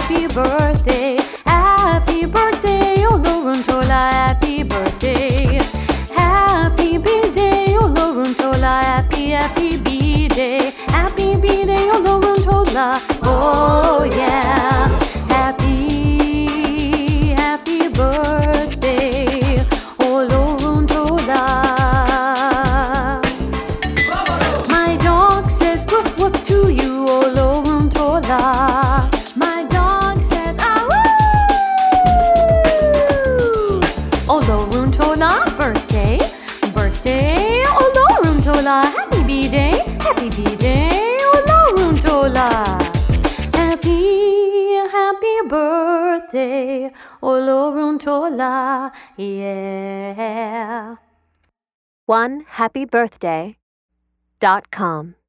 happy birthday. Happy birthday, Oloruntola, happy birthday. Happy B-day, Oloruntola, happy B-day. Happy B-day, Oloruntola, oh yeah. Happy birthday, Oloruntola. My dog says woof woof to you, Oloruntola. My dog says ah woo. Oloruntola, birthday, birthday, Oloruntola. Happy B-day, Oloruntola. Happy birthday, Oloruntola, yeah. OneHappyBirthday.com